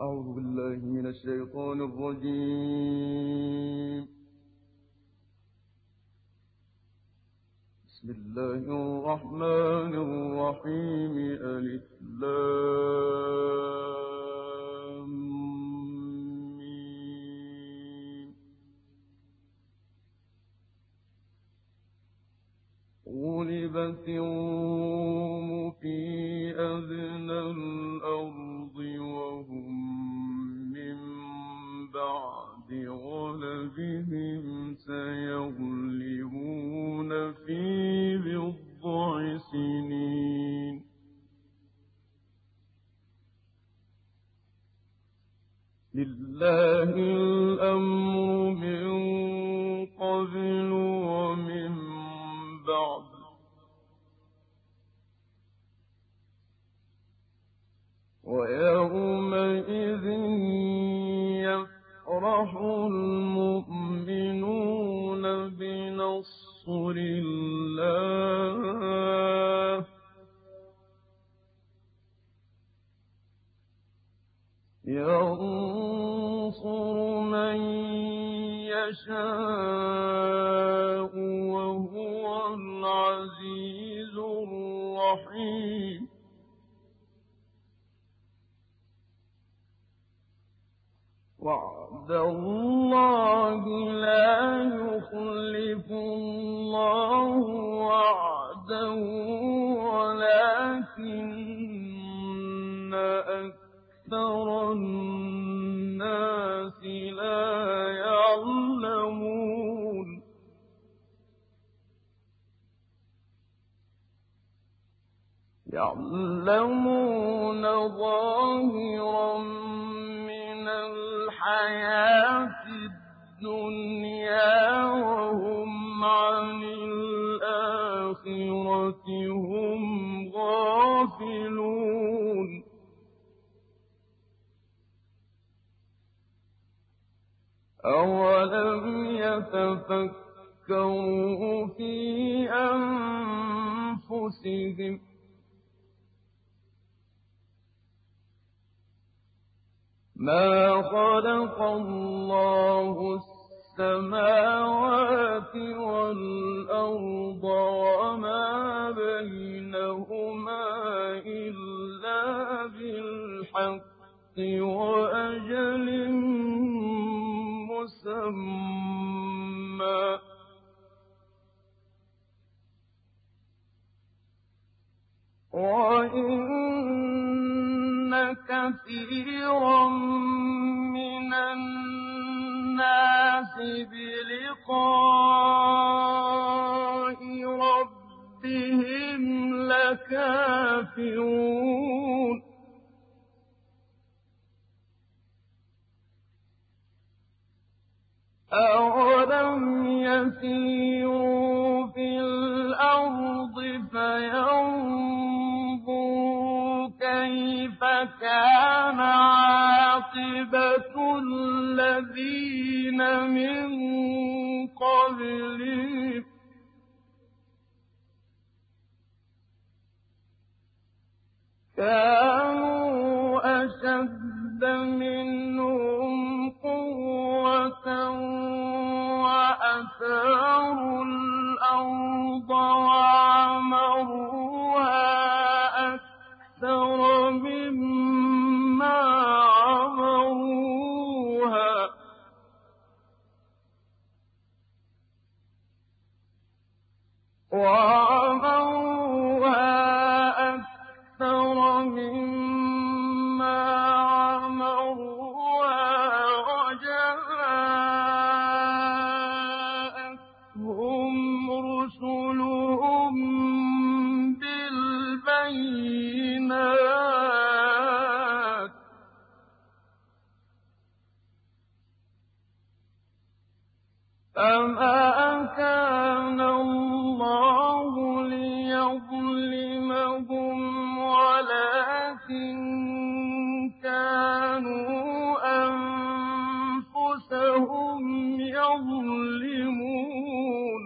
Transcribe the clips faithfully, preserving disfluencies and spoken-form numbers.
أعوذ بالله من الشيطان الرجيم. بسم الله الرحمن الرحيم. ألف لام ميم. غلبت الروم في أدنى الأرض وهم من بعد غلبهم سيغلبون في بضع سنين. لله الأمر من قبل ومن بعد ويومئذ يفرح المؤمنون بنصر الله ينصر من يشاء وهو العزيز الرحيم. وعد الله لا يخلف الله وعده ولكن أكثر الناس لا يعلمون. يعلمون ظاهرا من الحياة الدنيا وهم عن الآخرة هم غافلون. أولم يتفكروا في أنفسهم ما خلق الله السماوات والأرض وما بينهما إلا بالحق وأجل مسمى وإن كثيرا من الناس بلقاء ربهم لكافرون. أولم يسيروا في الأرض فينظروا كيف كان عاقبة الذين من قبلهم كانوا أشد منهم قوة وأثاروا الأرض وعمروها أكثر مما عمروها وعمروها أكثر مما عمروها وجاءتهم رسلهم بالبينات فما كان الله ليظلمهم ولكن كانوا أنفسهم يظلمون.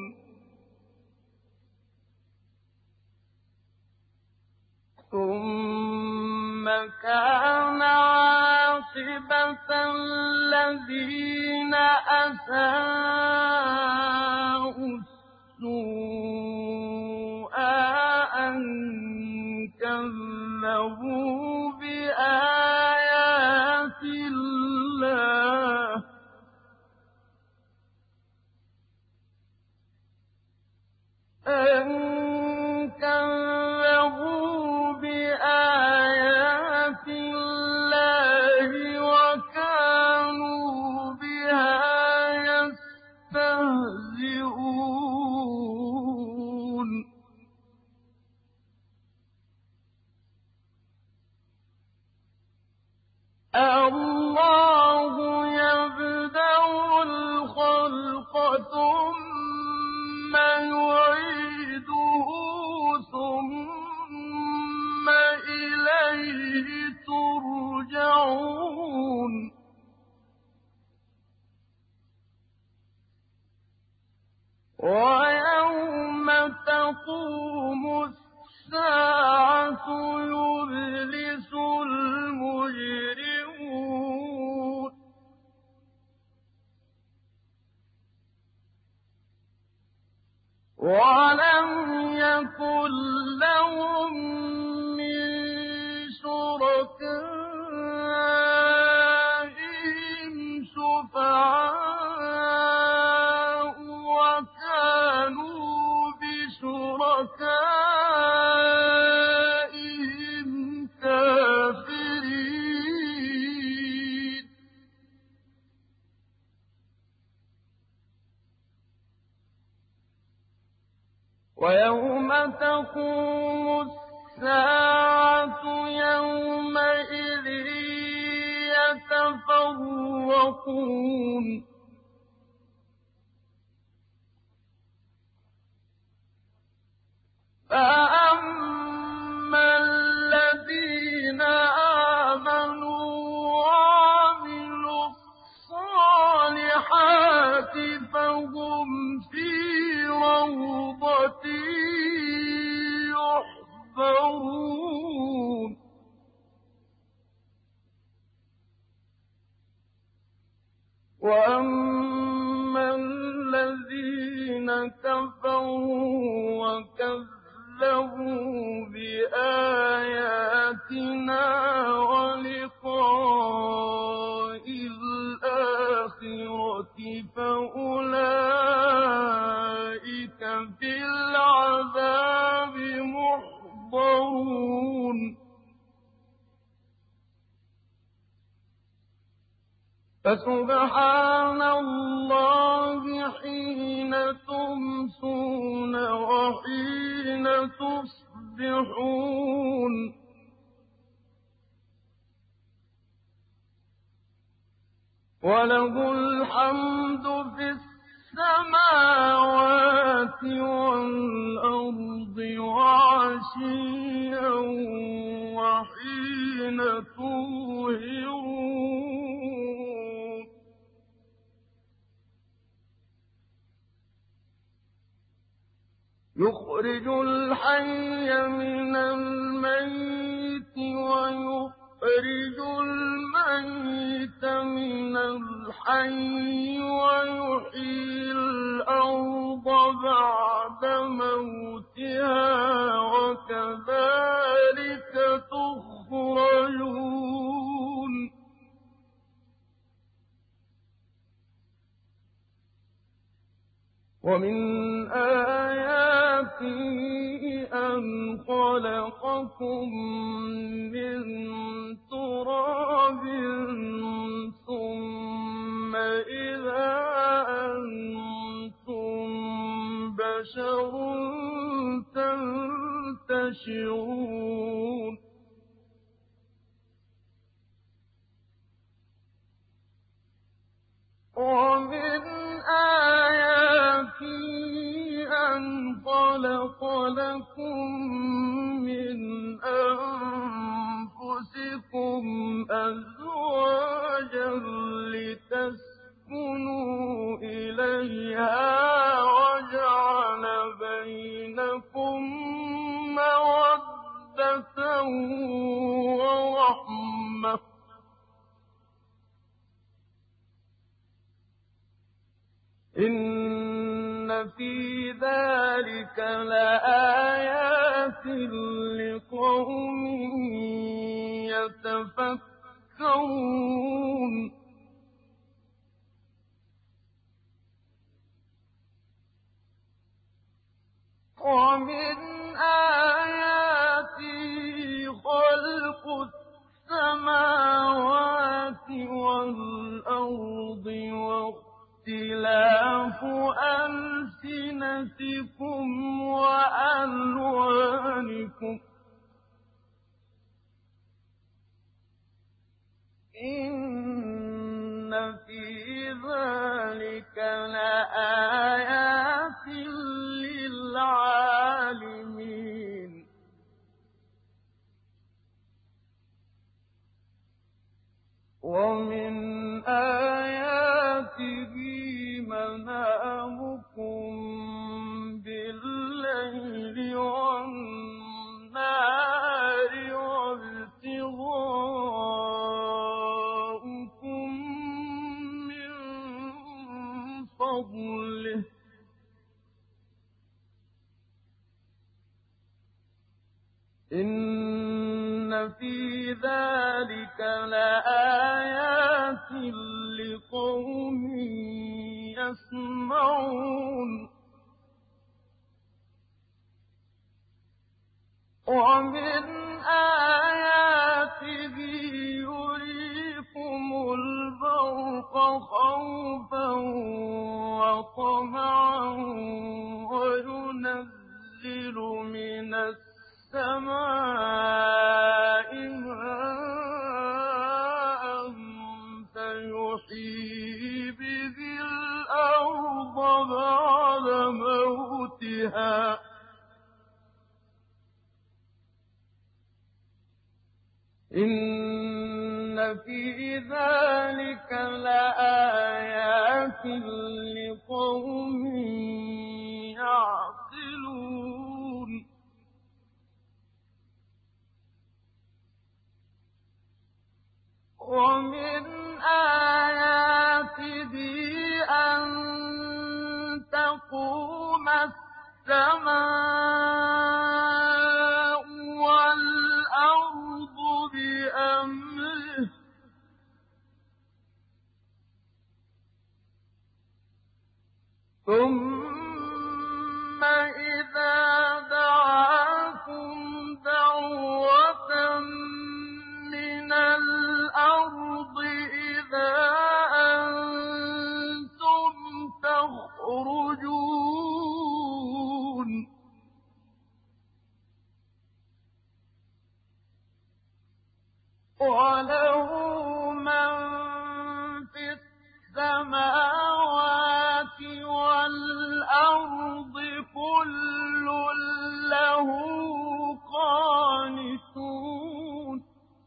ثم كان عاقبة عَاقِبَةَ الَّذِينَ أَسَاءُوا السُّوءَ أَن كَذَّبُوا بِآيَاتِ اللَّهِ أَن كَذَّبُوا بِآيَاتِ اللَّهِ وَكَانُوا بِهَا يَسْتَهْزِئُونَ اللَّهُ يَبْدَأُ الْخَلْقَ ثُمَّ يُعِيدُهُ ثُمَّ إِلَيْهِ تُرْجَعُونَ وَيَوْمَ تَقُومُ السَّاعَةُ يُبْلِسُ الْمُجْرِمُونَ وَلَمْ يَكُن لَّهُم مِّن شُرَكَائِهِمْ شُفَعَاءُ وَكَانُوا بِشُرَكَائِهِمْ كَافِرِينَ وَيَوْمَ تَقُومُ السَّاعَةُ يَوْمَئِذٍ يَتَفَرَّقُونَ فَأَمَّا الَّذِينَ آمَنُوا وَعَمِلُوا الصَّالِحَاتِ فَهُمْ فِي رَوْضَةٍ يُحْبَرُونَ وَأَمَّا الَّذِينَ كَفَرُوا وَكَذَّبُوا بِآيَاتِنَا وَلِقَاءِ الْآخِرَةِ فَأُولَٰئِكَ فِي الْعَذَابِ مُحْضَرُونَ فَسُبْحَانَ اللَّهِ حِينَ تُمْسُونَ وَحِينَ تُصْبِحُونَ وَلَهُ الْحَمْدُ فِي السَّمَاوَاتِ وَالْأَرْضِ وَعَشِيًّا وَحِينَ تُظْهِرُونَ يُخْرِجُ الْحَيَّ مِنَ الْمَيِّتِ وَيُخْرِجُ الْمَيِّتَ مِنَ الْحَيِّ وَيُحْيِي الْأَرْضَ بَعْدَ مَوْتِهَا وَكَذَٰلِكَ تُخْرَجُونَ وَمِنْ آيَاتِهِ أَنْ خَلَقَكُم مِّن تُرَابٍ ثُمَّ إِذَا أَنتُم بَشَرٌ تَنتَشِرُونَ وَمِنْ آيَاتِهِ أَنْ خَلَقَ لَكُم مِّنْ أَنفُسِكُمْ أَزْوَاجًا لِّتَسْكُنُوا إِلَيْهَا وَجَعَلَ بَيْنَكُم مَّوَدَّةً وَرَحْمَةً ۚ إن في ذلك لآيات لقوم يتفكرون ومن آياته خلق السماوات والأرض واختلاف ألسنتكم وألوانكم إن في ذلك لآيات للعالمين ومن آياته منامكم بالليل والنهار وابتغاؤكم من فضله إن في ذلك لآيات لقوم يسمعون ومن آياته يريكم البرق خوفا وطمعا وينزل من السماء ماء فيحيي به الأرض بعد موتها إن في ذلك لآيات لقوم يعقلون ومن آياته أن تقوم السماء والأرض بأمره ثم إذا دعاكم دعوة من الأرض إذا أنتم تخرجون وله من في السماوات والأرض كل له قانتون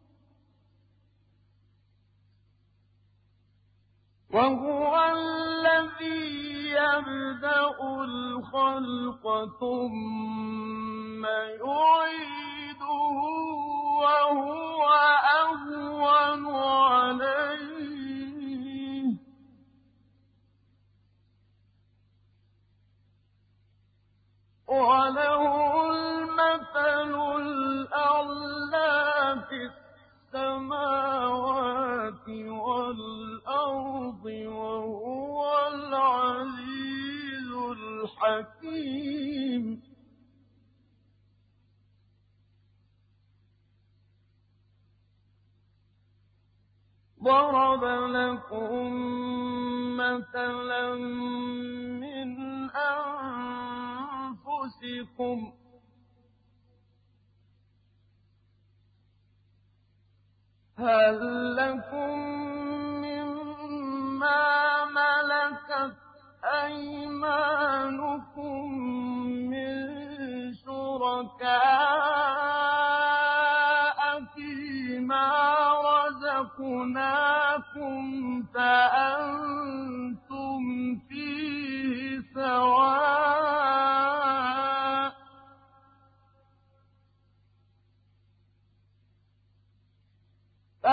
وهو الذي يبدأ الخلق ثم يعيده وهو أهون عليه وله المثل الأعلى في السماوات والأرض وهو العزيز الحكيم ضرب لكم مثلا من أنفسكم هل لكم مما ملكت أيمانكم من شركاء فيما رزقناكم فأنتم فيه سواء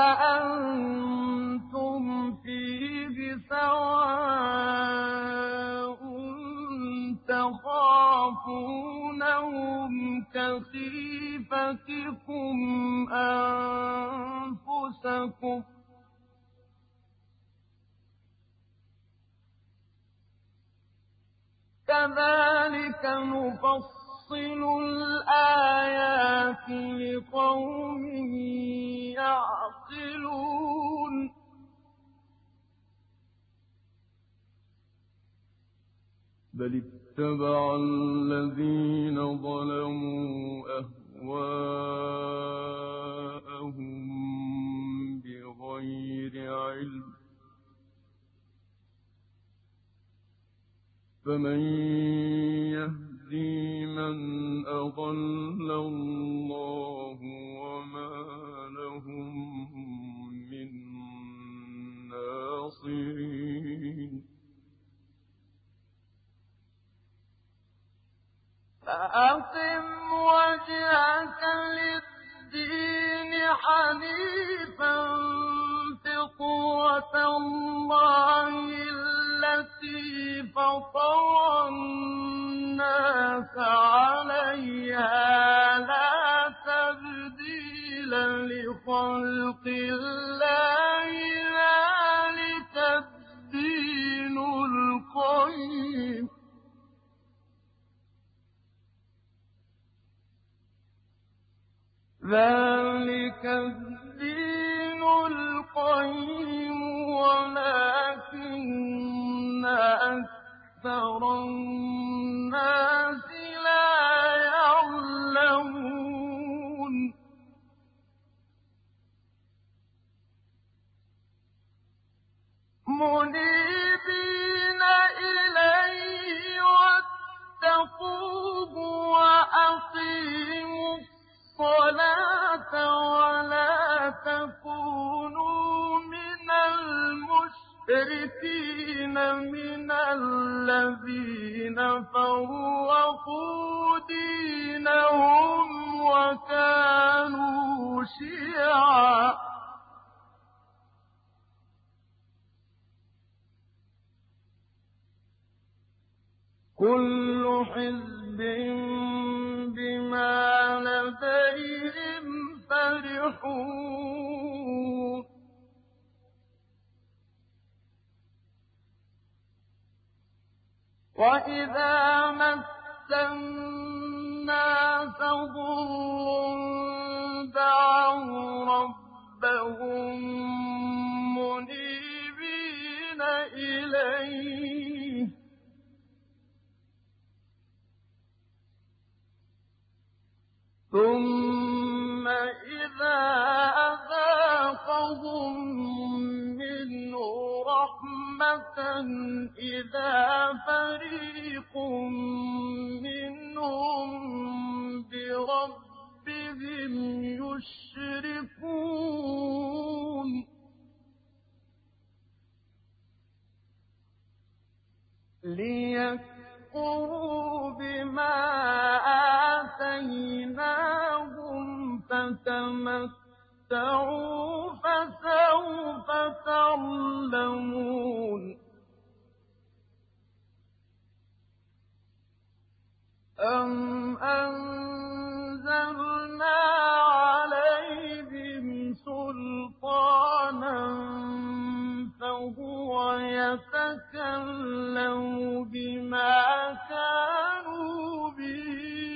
فأنتم فيه سواء أَلْسِنَتِكُمْ أَنفُسَكُمْ كَذَلِكَ نُفَصِّلُ الْآيَاتِ لِقَوْمٍ يَعْقِلُونَ بَلِ اتَّبَعَ الَّذِينَ ظَلَمُوا أَهْوَاءَهُم بِغَيْرِ عِلْمٍ ۖ فَمَن يَهْدِي مَنْ أَضَلَّ اللَّهُ وَمَا لَهُم مِّن نَّاصِرِينَ فَأَقِمْ وَجْهَكَ لِلدِّينِ حَنِيفًا فِطْرَتَ اللَّهِ الَّتِي فَطَرَ النَّاسَ عَلَيْهَا لَا تَبْدِيلَ لِخَلْقِ اللَّهِ ذَلِكَ الدِّينُ الْقَيِّمُ ذَلِكَ الدِّينُ الْقَيِّمُ وَلَٰكِنَّ أَكْثَرَ النَّاسِ لَا يَعْلَمُونَ مُنِيبِينَ إِلَيْهِ وَاتَّقُوهُ وَأَقِيمُوا الصَّلَاةَ وَلَا تَكُونُوا مِنَ الْمُشْرِكِينَ مِنَ الَّذِينَ فَرَّقُوا دِينَهُمْ وَكَانُوا شِيَعًا ۖ كُلُّ حِزْبٍ بِمَا لَدَيْهِمْ فَرِحُونَ وَإِذَا مَسَّ النَّاسَ ضُرٌّ دَعَوْا رَبَّهُم مُّنِيبِينَ إِلَيْهِ ثُمَّ إِذَا أَذَاقَهُم مِّنْهُ رَحْمَةً إِذَا فَرِيقٌ مِّنْهُم بِرَبِّهِمْ يُشْرِكُونَ لِيَكْفُرُوا بِمَا آتَيْنَاهُمْ فَتَمَتَّعُوا فَسَوْفَ تَعْلَمُونَ أَمْ أَنزَلْنَا عَلَيْهِمْ سُلْطَانًا فَهُوَ يَتَكَلَّمُ بِمَا كَانُوا بِهِ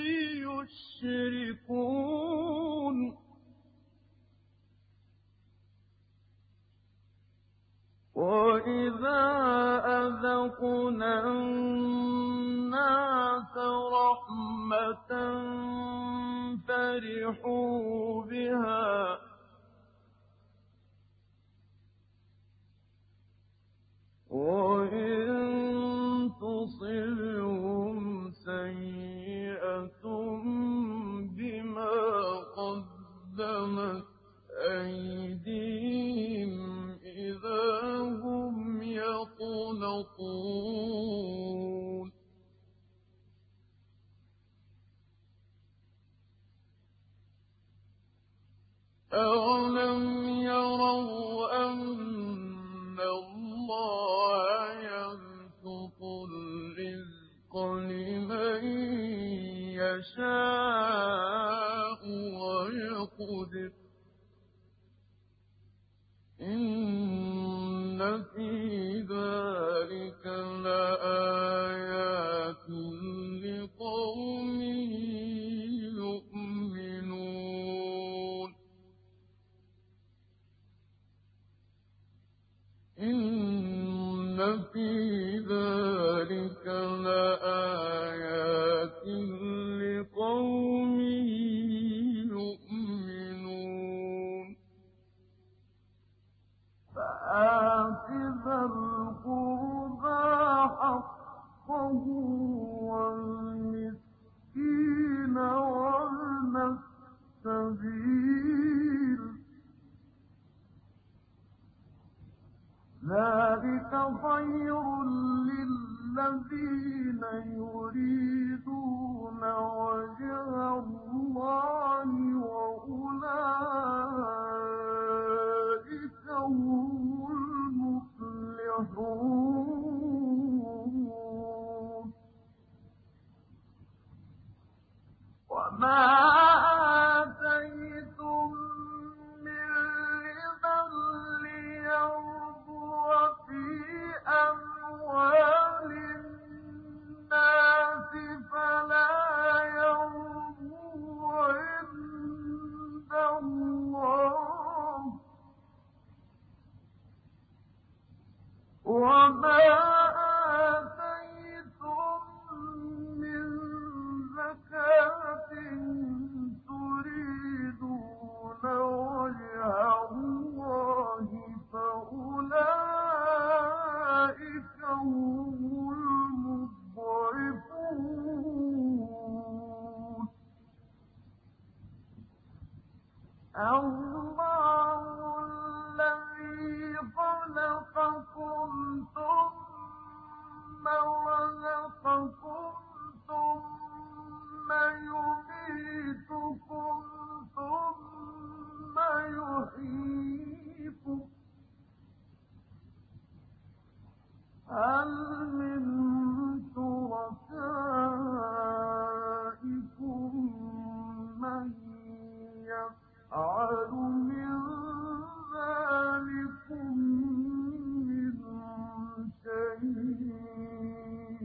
يُشْرِكُونَ وَإِذَا أَذَقْنَا النَّاسَ رَحْمَةً فَرِحُوا بِهَا وَإِن تُصِبْهُمْ سَيِّئَةٌ بِمَا قَدَّمَتْ أَيْدِيهِمْ إِذَا هُمْ يَقْنَطُونَ أَوَلَمْ يَرَوْا أَنَّ اللَّهَ يَبْسُطُ الرِّزْقَ لِمَن يَشَاءُ في ذلك لآيات لقوم يؤمنون إن في ذلك لآيات لقوم يؤمنون فآت ذا القربى حقه والمسكين وابن السبيل ذلك خير للذين يريدون وجه الله وأولئك هم المفلحون وما آتيتم من ربا ليربو في أموال الناس فلا يربو عند الله وما آتيتم من زكاة تريدون وجه الله فأولئك هم المضعفون الله الذي خلقكم ثم رزقكم ثم يميتكم ثم يحييكم هل من شركائكم من يفعل من ذلكم من شيء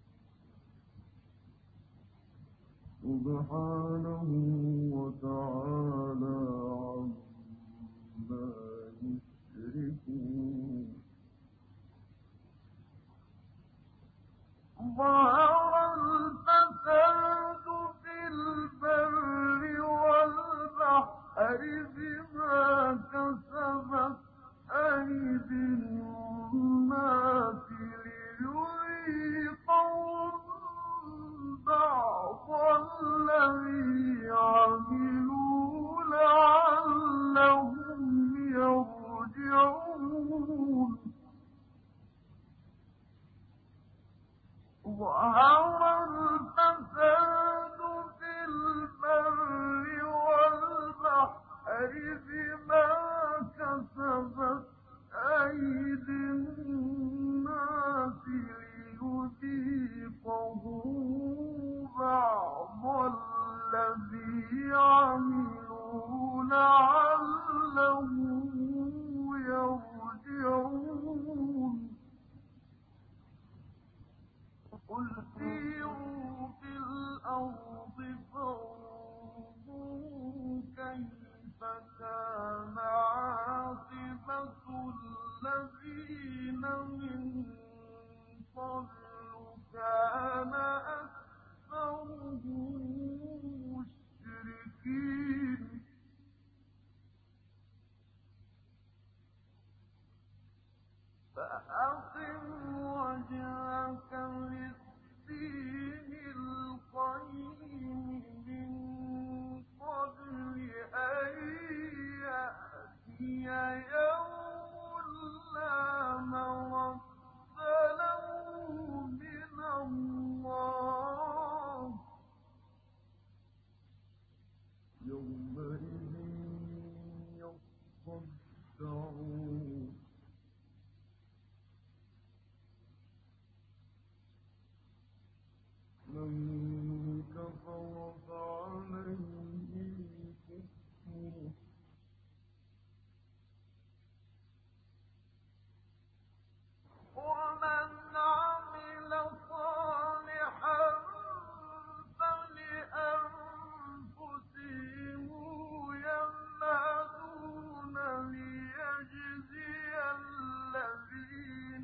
سبحانه وتعالى عما يشركون ظهر الفساد في البر والبحر بما كسبت أيدي الناس ليذيقهم بعض الذي عملوا لعلهم يرجعون ظهر الفساد في البر والبحر بما كسبت أيدي الناس ليذيقهم بعض الذي عملوا لعلهم يرجعون قل سيروا في الأرض فانظروا كيف كان عاقبة الذين من قبل كان أكثرهم مشركين فأقم وجهك للدين القيم من قبل أن يأتي يوم لا مرد له من الله يومئذ يصدعون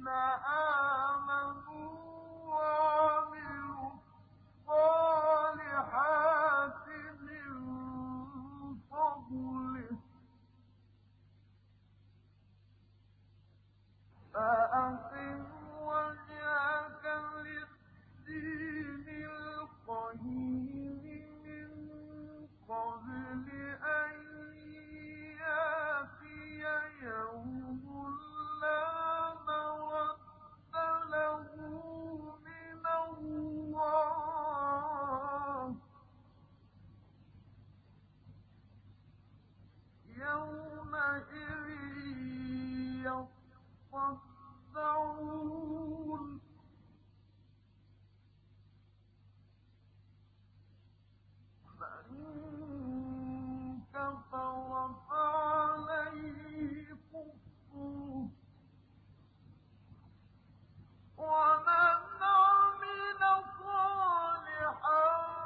آمَنُوا وَعَمِلُوا الصَّالِحَاتِ مِن فَضْلِهِ فَأَقِمْ وَجْهَكَ لِلدِّينِ الْقَيِّمِ مِن قَبْلِ أَن يَأْتِيَ يَوْمٌ لَّا مَرَدَّ لَهُ مِنَ اللَّهِ يَوْمَئِذٍ يَصَّدَّعُونَ فَإِن كَفَرَ فَعَلَيْهِ كُفْرُهُ وَمَنْ عَمِلَ صَالِحًا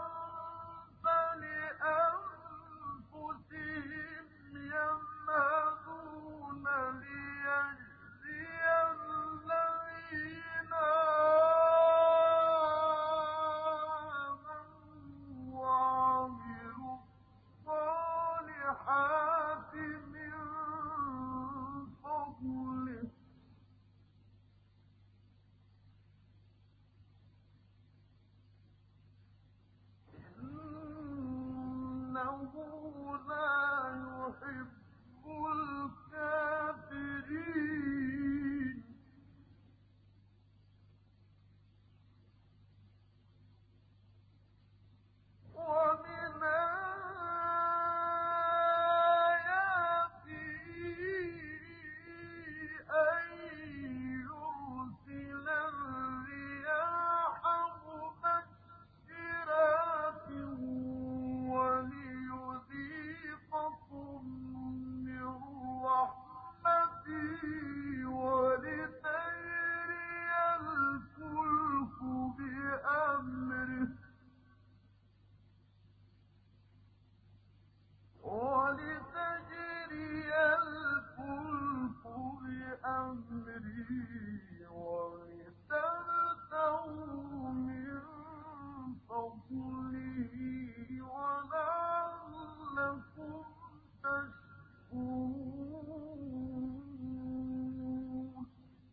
فَلِأَنفُسِهِمْ يَمْهَدُونَ لِيَجْزِيَ الَّذِينَ آمَنُوا وَعَمِلُوا الصَّالِحَاتِ مِن فَضْلِهِ إِنَّهُ لَا يُحِبُّ الْكَافِرِينَ وَمِنْ آيَاتِهِ أَن يُرْسِلَ الرِّيَاحَ مُبَشِّرَاتٍ وَلِيُذِيقَكُم مِّن رَّحْمَتِهِ وَلِتَجْرِيَ الْفُلْكُ بِأَمْرِهِ وَلِتَجْرِيَ الْفُلْكُ بِأَمْرِهِ وَلِتَبْتَغُوا مِن فَضْلِهِ وَلَعَلَّكُمْ تَشْكُرُونَ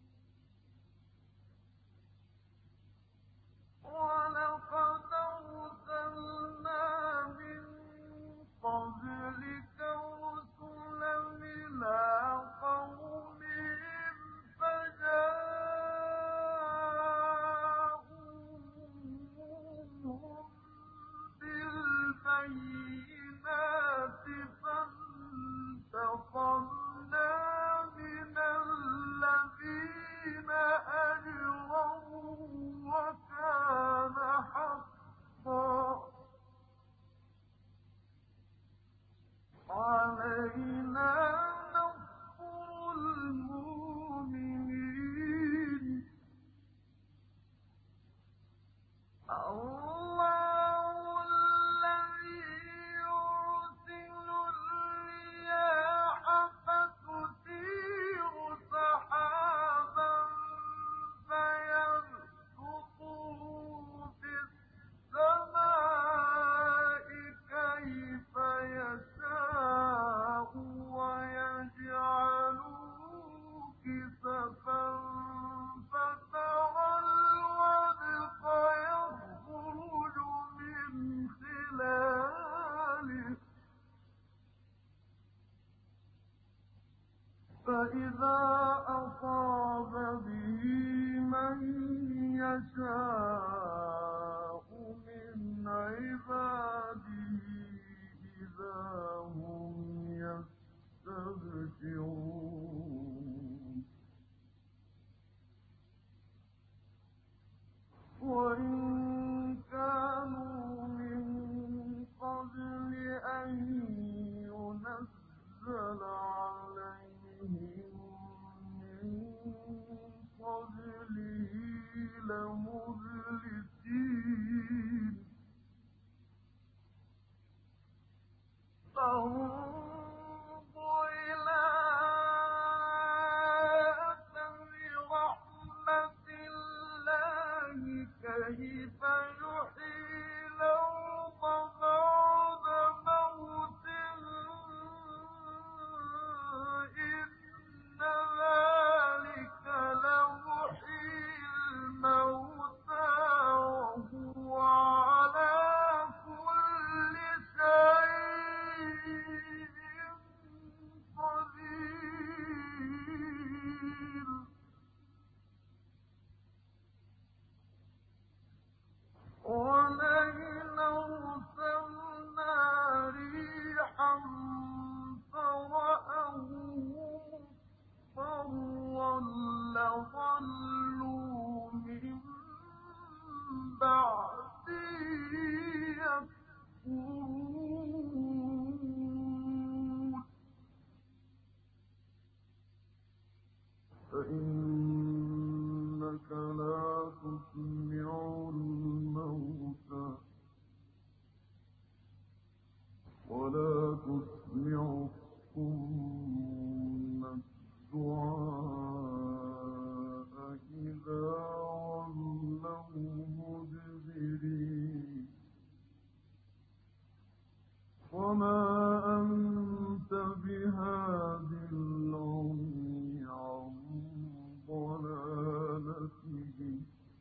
وَلَقَدْ أَرْسَلْنَا مِن قَبْلِكَ رُسُلًا إِلَىٰ قَوْمِهِمْ فَجَاءُوهُم بِالْبَيِّنَاتِ فَانتَقَمْنَا مِنَ الَّذِينَ أَجْرَمُوا وَكَانَ حَقًّا عَلَيْنَا نَصْرُ الْمُؤْمِنِينَ اللَّهُ الَّذِي يُرْسِلُ الرِّيَاحَ فَتُثِيرُ سَحَابًا فَيَبْسُطُهُ فِي السَّمَاءِ كَيْفَ يَشَاءُ وَيَجْعَلُهُ كِسَفًا فَتَرَى الْوَدْقَ يَخْرُجُ مِنْ خِلَالِهِ فَإِذَا أَصَابَ بِهِ مَن يَشَاءُ مِنْ عِبَادِهِ إِذَا هُمْ يَسْتَبْشِرُونَ وَإِن كَانُوا مِن قَبْلِ أَن يُنَزَّلَ عَلَيْهِم مِّن قَبْلِهِ لَمُبْلِسِينَ فَانظُرْ إِلَىٰ أَثَرِ رَحْمَةِ كيف يحيي الأرض بعد موتها إن ذلك لمحيي الموتى وهو على كل شيء قدير. ولئن أرسلنا ريحا فرأوه مصفرا لظلوا من بعده يكفرون. فإنك لا تسمع الموتى ولا تسمع الصم الدعاء إذا ولوا مدبرين. وما أنت بهاد العمي عن ضلالتهم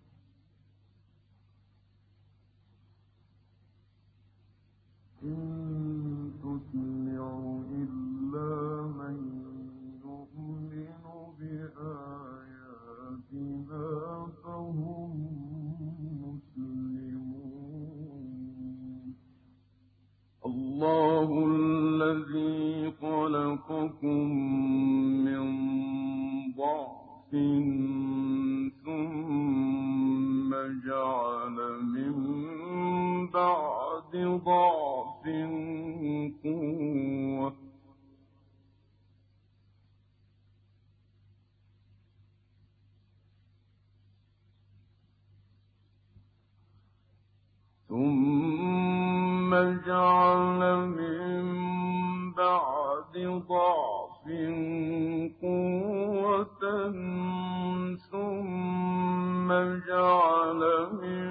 إن تسمع إلا من يؤمن بآياتنا فهم مسلمون. الله الذي خلقكم من ضعف ثم جعل من بعد ضعف قوة ثم جعل من بعد ضعف قوة ثم جعل من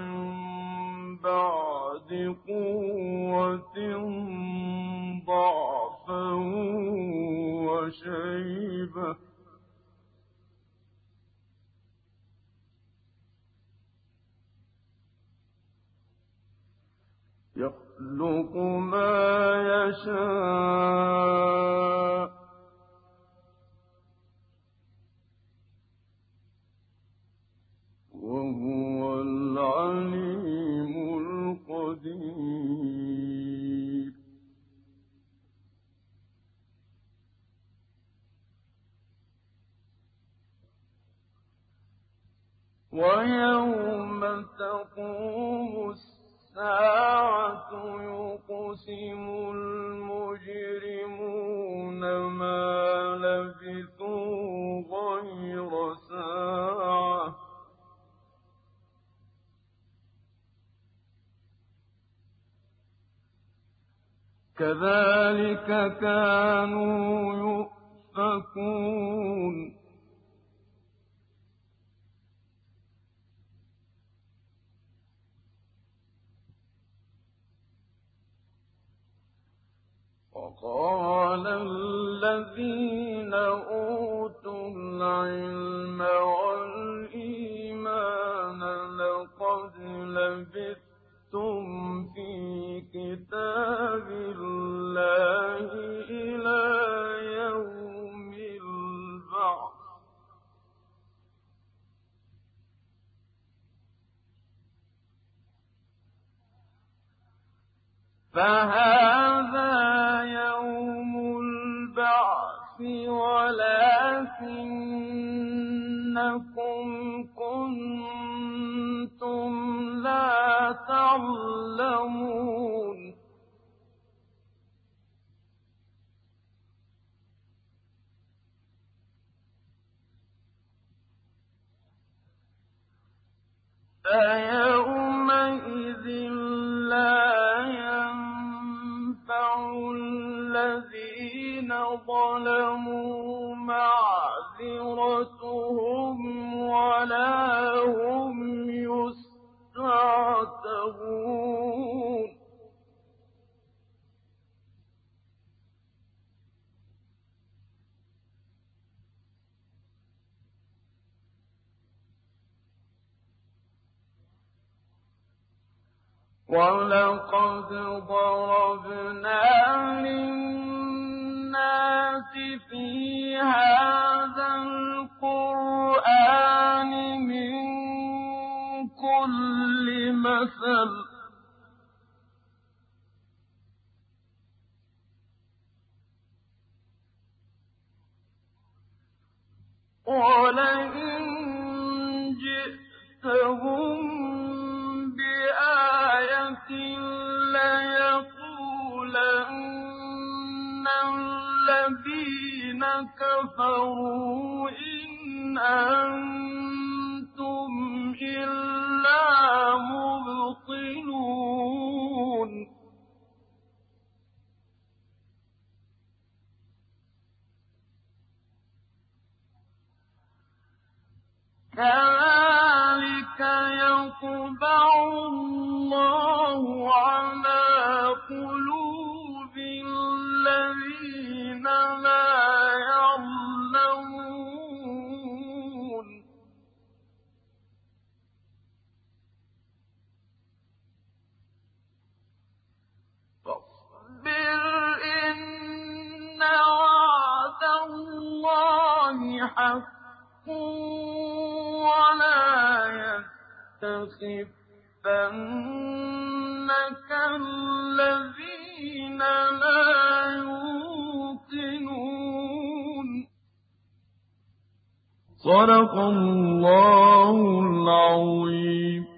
بعد قوة ضعفا وشيبة يخلق ما يشاء وهو العليم القدير. ويوم تقوم الساعة يقسم المجرمون ما لبثوا غير ساعة كذلك كانوا يؤفكون. وقال الذين أوتوا العلم والإيمان لقد لبثتم في كتاب الله إلى يوم البعث فهذا يوم البعث ولكنكم كنتم لا تعلمون. فيومئذ لا ينفع الذين ظلموا معذرتهم ولا هم يستعجلون. وَلَقَدْ ضَرَبْنَا لِلنَّاسِ فِي هَٰذَا الْقُرْآنِ مِن كُلِّ مَثَلٍ وَلَئِن جِئْتَهُم بِآيَةٍ لَّيَقُولَنَّ الَّذِينَ كَفَرُوا إِنْ أَنتُمْ إِلَّا مُبْطِلُونَ كَذَٰلِكَ يَطْبَعُ اللَّهُ عَلَىٰ قُلُوبِ الَّذِينَ لَا يَعْلَمُونَ فاصبر إِنَّ وَعْدَ اللَّهِ حَقٌّ وَلَا يَسْتَخِفَّنَّكَ الَّذِينَ لَا يُوقِنُونَ. صدق الله العظيم.